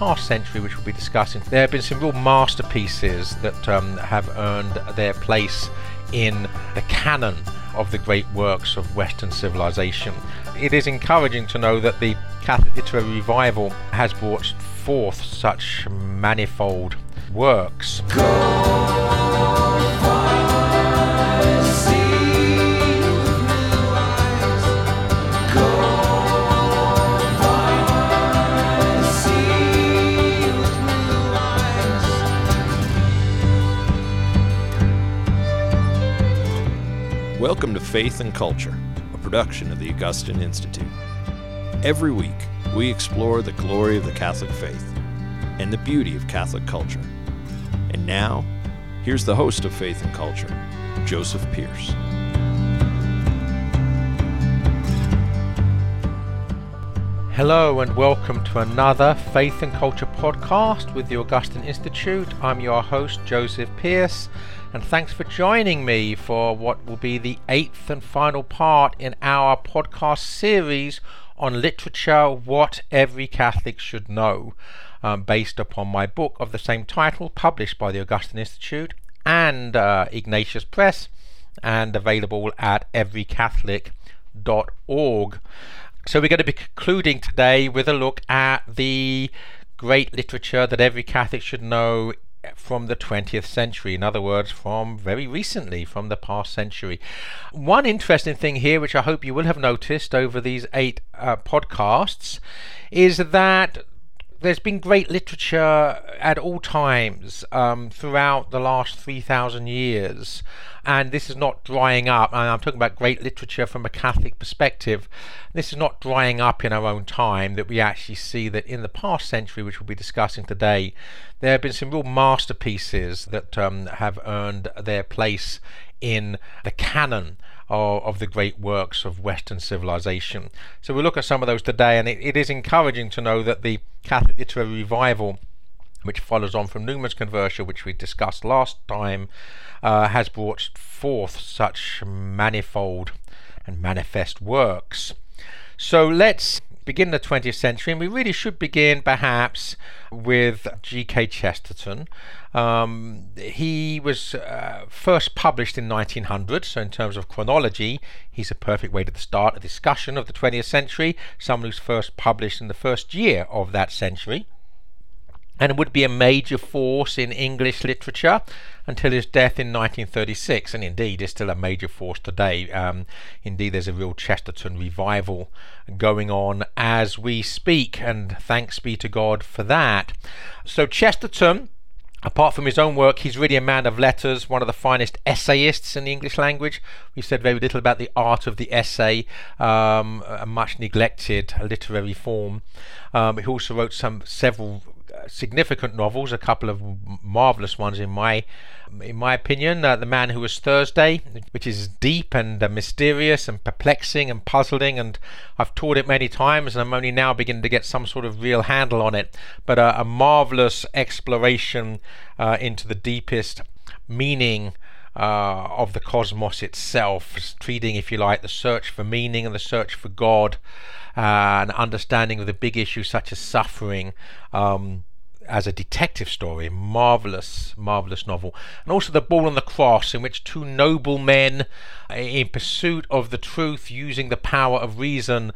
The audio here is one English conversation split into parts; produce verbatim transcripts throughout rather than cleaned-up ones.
past century, which we'll be discussing, there have been some real masterpieces that um, have earned their place in the canon of the great works of Western civilization. It is encouraging to know that the Catholic literary revival has brought forth such manifold works. Welcome to Faith and Culture, a production of the Augustine Institute. Every week, we explore the glory of the Catholic faith and the beauty of Catholic culture. And now, here's the host of Faith and Culture, Joseph Pearce. Hello and welcome to another Faith and Culture podcast with the Augustine Institute. I'm your host, Joseph Pearce, and thanks for joining me for what will be the eighth and final part in our podcast series on literature, What Every Catholic Should Know, um, based upon my book of the same title, published by the Augustine Institute and uh, Ignatius Press, and available at every catholic dot org. So we're going to be concluding today with a look at the great literature that every Catholic should know from the twentieth century, in other words, from very recently, from the past century. One interesting thing here, which I hope you will have noticed over these eight uh, podcasts, is that there's been great literature at all times um, throughout the last three thousand years, and this is not drying up. And I'm talking about great literature from a Catholic perspective. This is not drying up in our own time, that we actually see that in the past century, which we'll be discussing today, there have been some real masterpieces that um, have earned their place in the canon of, of the great works of Western civilization. So we'll look at some of those today, and it, it is encouraging to know that the Catholic literary revival, which follows on from Newman's conversion, which we discussed last time, uh, has brought forth such manifold and manifest works. So let's begin the twentieth century, and we really should begin perhaps with G K Chesterton. Um, he was uh, first published in nineteen hundred, so in terms of chronology, he's a perfect way to start a discussion of the twentieth century, someone who's first published in the first year of that century, and would be a major force in English literature until his death in nineteen thirty-six, and indeed is still a major force today. Um, indeed, there's a real Chesterton revival going on as we speak, and thanks be to God for that. So Chesterton, apart from his own work, he's really a man of letters, one of the finest essayists in the English language. We've said very little about the art of the essay, um, a much neglected literary form. Um, he also wrote some several significant novels, a couple of marvelous ones in my in my opinion. Uh, The Man Who Was Thursday, which is deep and uh, mysterious and perplexing and puzzling, and I've taught it many times and I'm only now beginning to get some sort of real handle on it, but uh, a marvelous exploration uh, into the deepest meaning uh, of the cosmos itself, treating, if you like, the search for meaning and the search for God, uh, an understanding of the big issues such as suffering, um, as a detective story. Marvelous, marvelous novel. And also The Ball on the Cross, in which two noble men in pursuit of the truth, using the power of reason,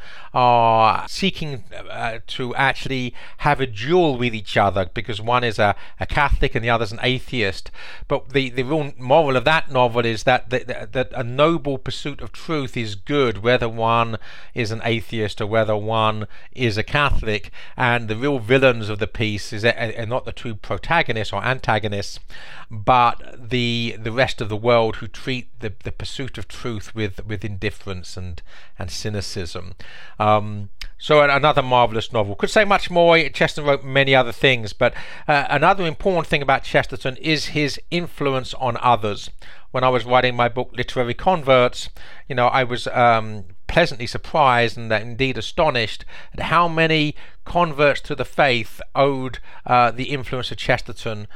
are seeking uh, to actually have a duel with each other, because one is a, a Catholic and the other is an atheist. But the, the real moral of that novel is that, that, that a noble pursuit of truth is good, whether one is an atheist or whether one is a Catholic. And the real villains of the piece is are not the two protagonists or antagonists, but the the rest of the world, who treat the, the pursuit of truth with with indifference and and cynicism. Um, so another marvelous novel. Could say much more. Chesterton wrote many other things, but uh, another important thing about Chesterton is his influence on others. When I was writing my book Literary Converts, you know, I was um, pleasantly surprised and indeed astonished at how many converts to the faith owed uh, the influence of Chesterton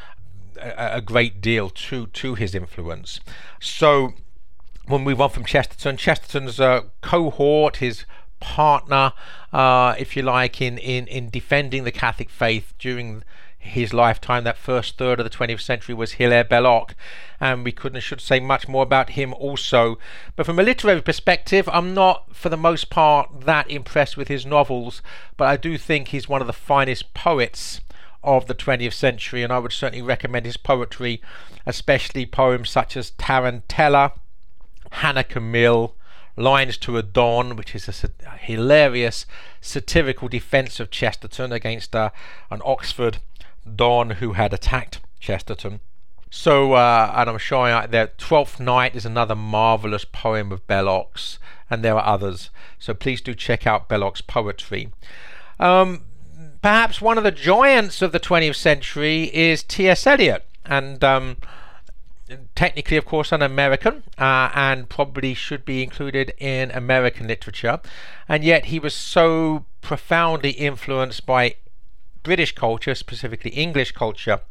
a, a great deal to to his influence. So we'll move on from Chesterton. Chesterton's uh, cohort, his partner, uh, if you like, in, in, in defending the Catholic faith during his lifetime. That first third of the twentieth century was Hilaire Belloc, and we couldn't should say much more about him also. But from a literary perspective, I'm not for the most part that impressed with his novels, but I do think he's one of the finest poets of the twentieth century, and I would certainly recommend his poetry, especially poems such as Tarantella, Hannah Camille, Lines to a Don, which is a, a hilarious satirical defence of Chesterton against uh, an Oxford Don who had attacked Chesterton. So, uh, and I'm showing out there, Twelfth Night is another marvellous poem of Belloc's, and there are others. So please do check out Belloc's poetry. Um, perhaps one of the giants of the twentieth century is T S Eliot, and um, technically, of course, an American, uh, and probably should be included in American literature, and yet he was so profoundly influenced by British culture, specifically English culture,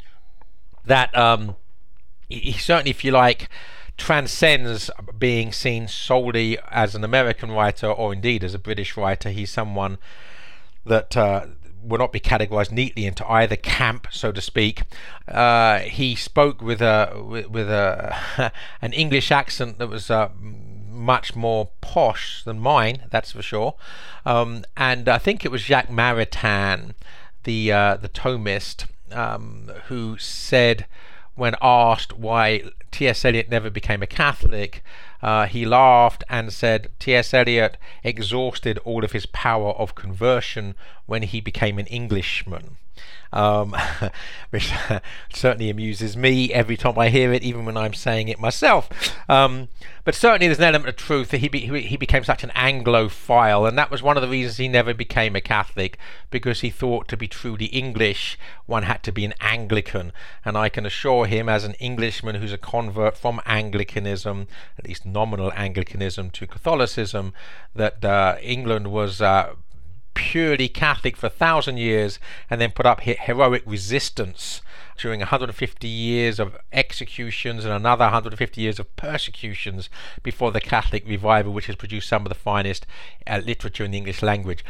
that um, he, he certainly, if you like, transcends being seen solely as an American writer or indeed as a British writer. He's someone that uh, will not be categorized neatly into either camp, so to speak. Uh, he spoke with a with, with a an English accent that was uh, much more posh than mine, that's for sure. Um, and I think it was Jacques Maritain, the uh, the Thomist, um, who said, when asked why T S Eliot never became a Catholic, uh, he laughed and said T S Eliot exhausted all of his power of conversion when he became an Englishman. Um, which certainly amuses me every time I hear it, even when I'm saying it myself. Um, but certainly there's an element of truth that he, be, he became such an Anglophile, and that was one of the reasons he never became a Catholic, because he thought to be truly English, one had to be an Anglican. And I can assure him, as an Englishman who's a convert from Anglicanism, at least nominal Anglicanism, to Catholicism, that uh, England was Uh, purely Catholic for a thousand years, and then put up heroic resistance during one hundred fifty years of executions and another one hundred fifty years of persecutions before the Catholic revival, which has produced some of the finest uh, literature in the English language.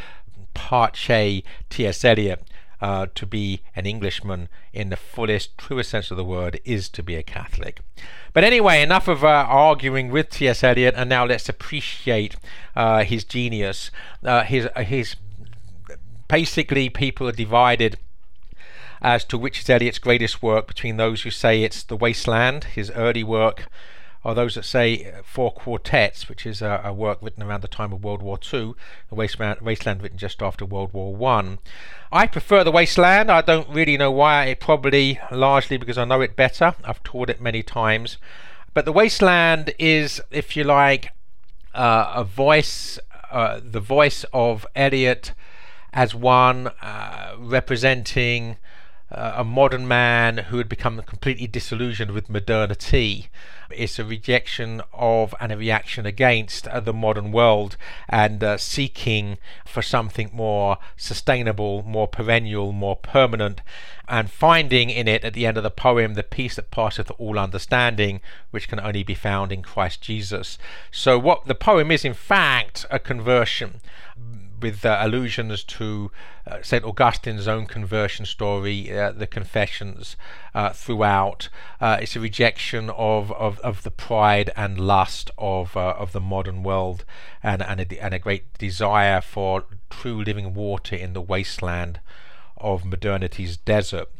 Parce T S Eliot, uh, to be an Englishman in the fullest, truest sense of the word, is to be a Catholic. But anyway, enough of uh, arguing with T S Eliot, and now let's appreciate uh, his genius. Uh, his uh, his Basically, people are divided as to which is Eliot's greatest work, between those who say it's The Wasteland, his early work, or those that say Four Quartets, which is a, a work written around the time of World War Two, The Wasteland, Wasteland written just after World War One. I prefer The Wasteland. I don't really know why. It probably largely because I know it better. I've taught it many times. But The Wasteland is, if you like, uh, a voice, uh, the voice of Eliot as one uh, representing uh, a modern man who had become completely disillusioned with modernity. It's a rejection of and a reaction against uh, the modern world, and uh, seeking for something more sustainable, more perennial, more permanent, and finding in it, at the end of the poem, the peace that passeth all understanding, which can only be found in Christ Jesus. So what the poem is, in fact, a conversion, with uh, allusions to uh, Saint Augustine's own conversion story, uh, the Confessions, uh, throughout. Uh, it's a rejection of, of, of the pride and lust of uh, of the modern world, and and a, and a great desire for true living water in the wasteland of modernity's desert.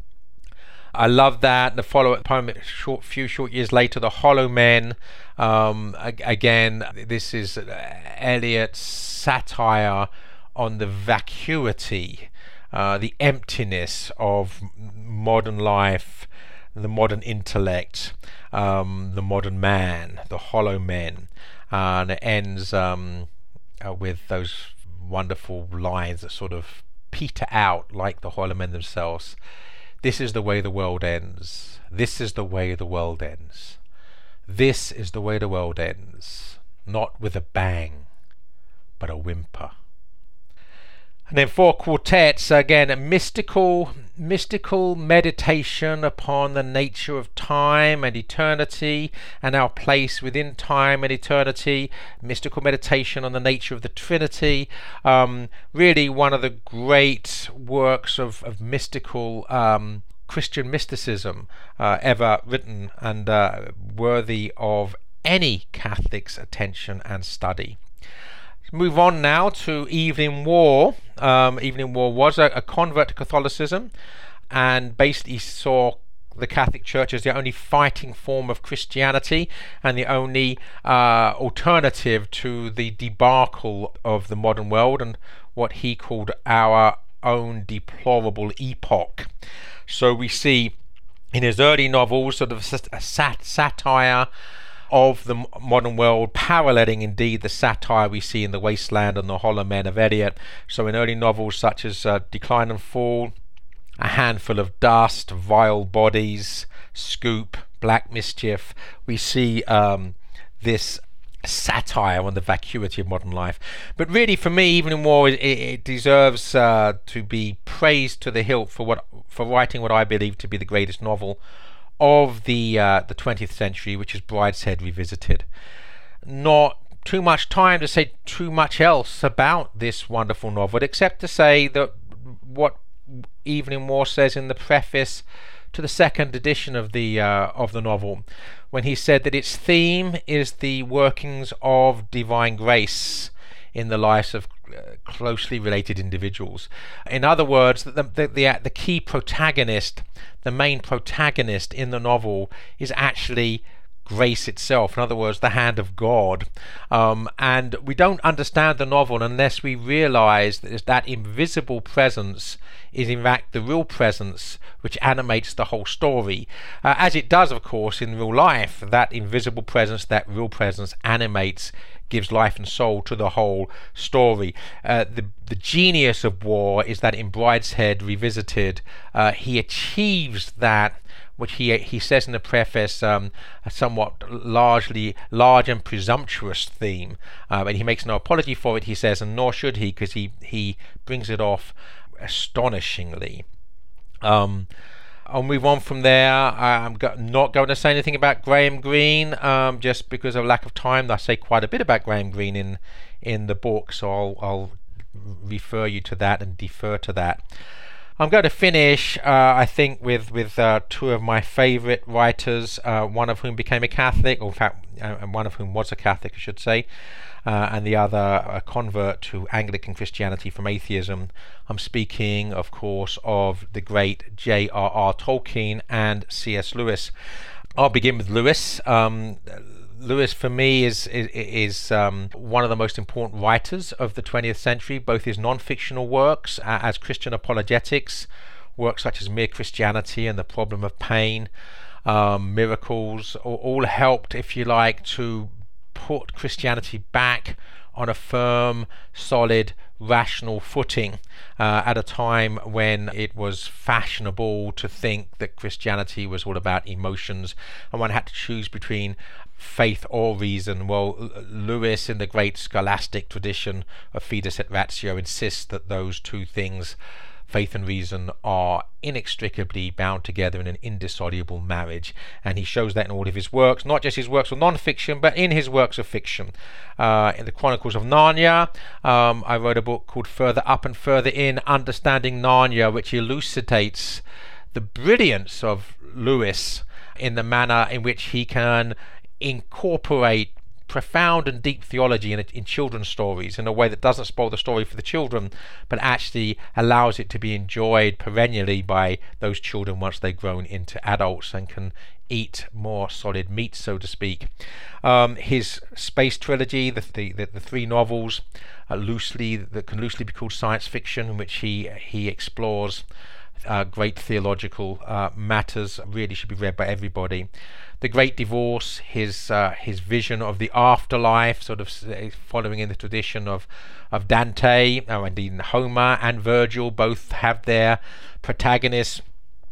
I love that. The follow-up poem, a short, few short years later, The Hollow Men. Um, again, this is Eliot's satire on the vacuity, uh, the emptiness of modern life, the modern intellect, um, the modern man, the hollow men. Uh, and it ends um, uh, with those wonderful lines that sort of peter out like the hollow men themselves. This is the way the world ends. This is the way the world ends. This is the way the world ends. Not with a bang, but a whimper. And then four quartets, again, a mystical, mystical meditation upon the nature of time and eternity and our place within time and eternity, mystical meditation on the nature of the Trinity. Um, really one of the great works of, of mystical um, Christian mysticism uh, ever written, and uh, worthy of any Catholic's attention and study. Move on now to Evelyn Waugh. Um, Evelyn Waugh was a, a convert to Catholicism and basically saw the Catholic Church as the only fighting form of Christianity and the only uh, alternative to the debacle of the modern world and what he called our own deplorable epoch. So we see in his early novels sort of a sat- satire of the modern world, paralleling indeed the satire we see in The Wasteland and The Hollow Men of Eliot. So in early novels such as uh, Decline and Fall, A Handful of Dust, Vile Bodies, Scoop, Black Mischief, we see um, this satire on the vacuity of modern life. But really, for me, Evelyn Waugh, it, it deserves uh, to be praised to the hilt for what for writing what I believe to be the greatest novel of the uh, the twentieth century, which is Brideshead Revisited. Not too much time to say too much else about this wonderful novel, except to say that what Evelyn Waugh says in the preface to the second edition of the uh, of the novel, when he said that its theme is the workings of divine grace in the lives of uh, closely related individuals. In other words, the, the, the, the key protagonist, the main protagonist in the novel is actually grace itself. In other words, the hand of God. Um, and we don't understand the novel unless we realize that that invisible presence is in fact the real presence which animates the whole story. Uh, as it does, of course, in real life. That invisible presence, that real presence animates, gives life and soul to the whole story. Uh, the, the genius of Waugh is that in Brideshead Revisited, uh, he achieves that which he he says in the preface, um, a somewhat largely large and presumptuous theme, um, and he makes no apology for it, he says, and nor should he, because he, he brings it off astonishingly. Um, I'll move on from there. I'm go- not going to say anything about Graham Greene, um, just because of lack of time. I say quite a bit about Graham Greene in in the book, so I'll, I'll refer you to that and defer to that. I'm going to finish, uh, I think, with with uh, two of my favourite writers, uh, one of whom became a Catholic, or in fact, uh, one of whom was a Catholic, I should say, uh, and the other a convert to Anglican Christianity from atheism. I'm speaking, of course, of the great J R R Tolkien and C S Lewis. I'll begin with Lewis. Um, Lewis, for me, is is, is um, one of the most important writers of the twentieth century. Both his non-fictional works uh, as Christian apologetics, works such as Mere Christianity and The Problem of Pain, um, Miracles, all, all helped, if you like, to put Christianity back on a firm, solid, rational footing uh, at a time when it was fashionable to think that Christianity was all about emotions and one had to choose between faith or reason. Well, Lewis, in the great scholastic tradition of Fides et Ratio, insists that those two things, faith and reason, are inextricably bound together in an indissoluble marriage, and he shows that in all of his works, not just his works of non-fiction, but in his works of fiction. Uh, in the Chronicles of Narnia, um, I wrote a book called Further Up and Further In, Understanding Narnia, which elucidates the brilliance of Lewis in the manner in which he can incorporate profound and deep theology in, in children's stories in a way that doesn't spoil the story for the children, but actually allows it to be enjoyed perennially by those children once they've grown into adults and can eat more solid meat, so to speak. Um, his space trilogy, the the, the, the three novels, uh, loosely that can loosely be called science fiction, in which he he explores uh, great theological uh, matters, really should be read by everybody. The Great Divorce, his uh, his vision of the afterlife, sort of following in the tradition of of Dante, or indeed Homer and Virgil, both have their protagonists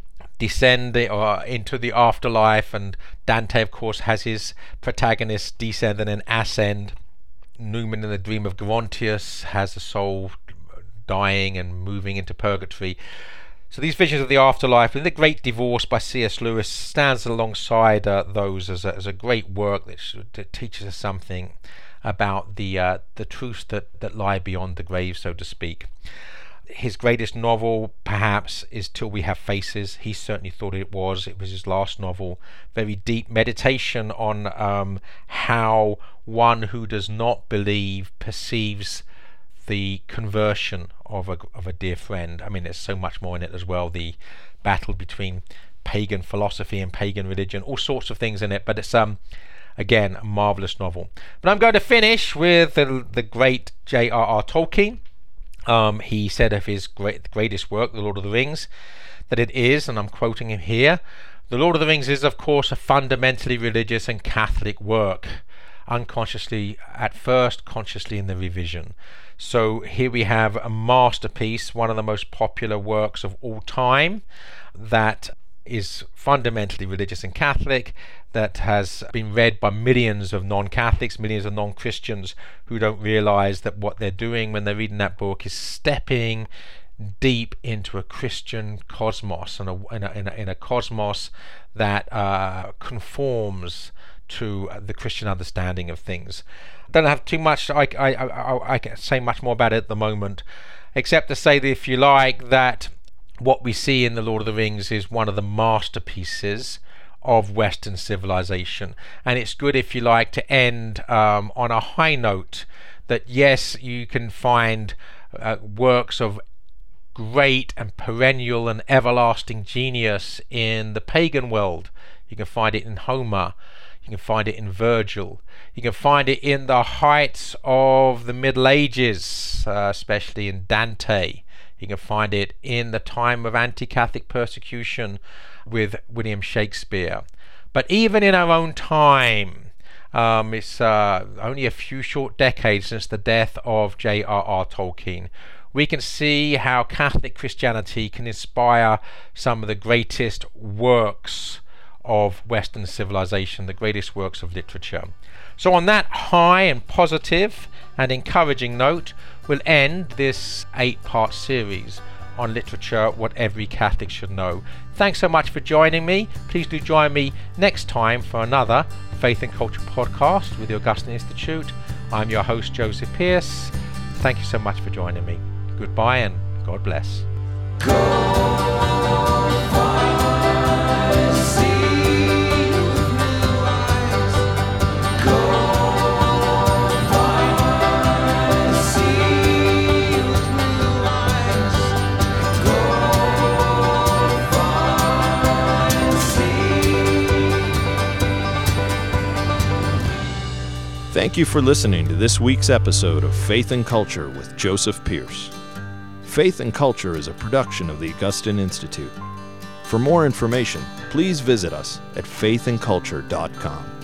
descend or into the afterlife, and Dante, of course, has his protagonist descend and then ascend. Newman in the Dream of Gerontius has a soul dying and moving into purgatory. So these visions of the afterlife, and The Great Divorce by C S Lewis stands alongside uh, those as a, as a great work that, should, that teaches us something about the uh, the truths that, that lie beyond the grave, so to speak. His greatest novel, perhaps, is Till We Have Faces. He certainly thought it was. It was his last novel. Very deep meditation on um, how one who does not believe perceives the conversion of a of a dear friend. I mean, there's so much more in it as well. The battle between pagan philosophy and pagan religion, all sorts of things in it. But it's um again a marvelous novel. But I'm going to finish with the the great J R R Tolkien. Um, he said of his great greatest work, The Lord of the Rings, that it is, and I'm quoting him here, "The Lord of the Rings is, of course, a fundamentally religious and Catholic work, unconsciously at first, consciously in the revision." So here we have a masterpiece, one of the most popular works of all time, that is fundamentally religious and Catholic, that has been read by millions of non-Catholics, millions of non-Christians who don't realize that what they're doing when they're reading that book is stepping deep into a Christian cosmos, and a, in, a, in, a, in a cosmos that uh, conforms to the Christian understanding of things. I don't have too much, I, I, I, I can't say much more about it at the moment, except to say that, if you like, that what we see in The Lord of the Rings is one of the masterpieces of Western civilization. And it's good, if you like, to end um, on a high note, that yes, you can find uh, works of great and perennial and everlasting genius in the pagan world. You can find it in Homer. You can find it in Virgil. You can find it in the heights of the Middle Ages, uh, especially in Dante. You can find it in the time of anti-Catholic persecution with William Shakespeare. But even in our own time, um, it's uh, only a few short decades since the death of J R R Tolkien, we can see how Catholic Christianity can inspire some of the greatest works of Western civilization, the greatest works of literature. So on that high and positive and encouraging note, we'll end this eight-part series on literature, what every Catholic should know. Thanks so much for joining me. Please do join me next time for another Faith and Culture podcast with the Augustine Institute. I'm your host, Joseph Pearce. Thank you so much for joining me. Goodbye and God bless. Thank you for listening to this week's episode of Faith and Culture with Joseph Pearce. Faith and Culture is a production of the Augustine Institute. For more information, please visit us at faith and culture dot com.